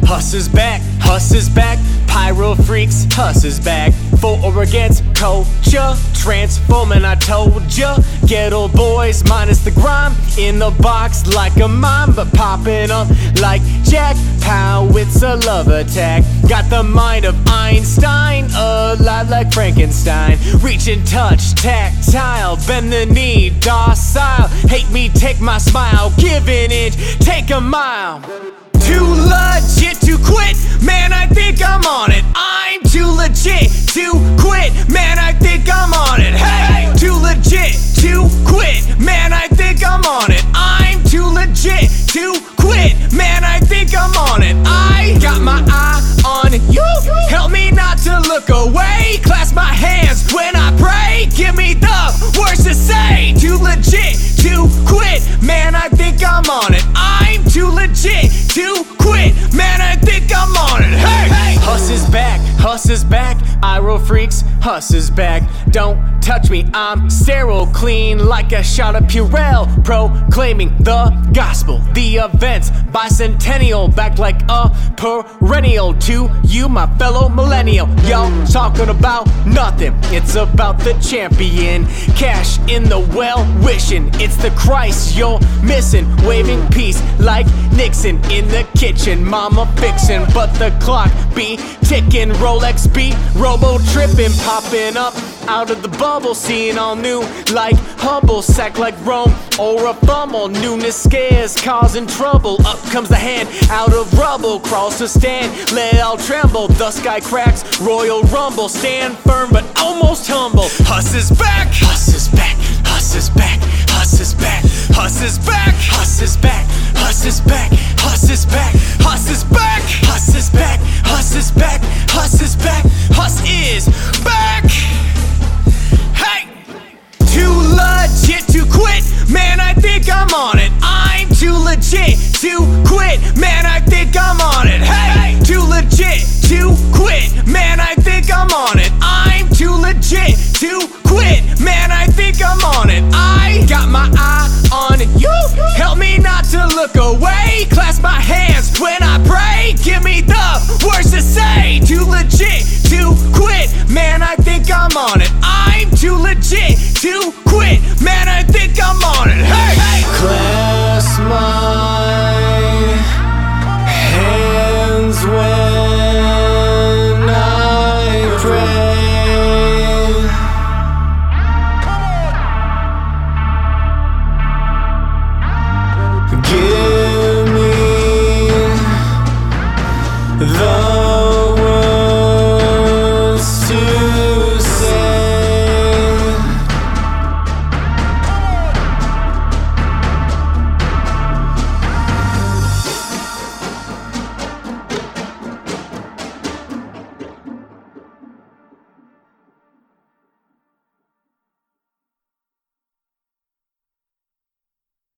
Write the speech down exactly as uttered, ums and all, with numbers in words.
Huss is back, Huss is back, Pyro Freaks, Huss is back. For or against culture, transforming, I told ya. Ghetto boys minus the grime, in the box like a mime, but popping up like Jack Pow, it's a love attack. Got the mind of Einstein, alive like Frankenstein. Reach and touch, tactile, bend the knee, docile. Hate me, take my smile, give an inch, take a mile. Too legit to quit, man, I think I'm on it. I'm too legit to quit, man, I think I'm on it. Hey, too legit to quit, man, I think I'm on it. I'm too legit to quit, man, I think I'm on it. I got my eye on you, help me not to look away. Clasp my hands when I pray, give me the words to say. Too legit to quit, man, I think I'm on it. I'm too legit to quit, man, I think I'm on it. Hey, hey. Huss is back, Huss is back, Pyro Freaks, Huss is back. Don't touch me, I'm sterile, clean like a shot of Purell. Proclaiming the gospel, the events, bicentennial, back like a perennial. To you, my fellow millennial, y'all talking about nothing, it's about the champion. Cash in the well, wishing it's the Christ you're missing. Waving peace like Nixon in the kitchen, mama fixin', but the clock be ticking. Rolex be robo tripping, popping up out of the bubble, seeing all new like Hubble, sack like Rome or a fumble. Newness scares, causing trouble. Up comes the hand out of rubble, crawls to stand, let it all tremble. The sky cracks, royal rumble, stand firm but almost humble. Huss is back, Huss is back, Huss is back, Huss is back, Huss is back, Huss is back, Huss is back, Huss is back, Huss is back, Huss is back, Huss is back, Huss is back, Huss is back. Hey! Too legit to quit, man, I think I'm on it. I'm too legit to quit, man, I think I'm on it. Hey! Too legit to quit, man, I think I'm on it. I'm too legit to quit, man, I think I'm on it. I got my eye on you, help me not to look away. Clasp my hands when I pray, give me the words to say. Too legit to quit, man, I think I'm on it. I'm too legit to quit, man, I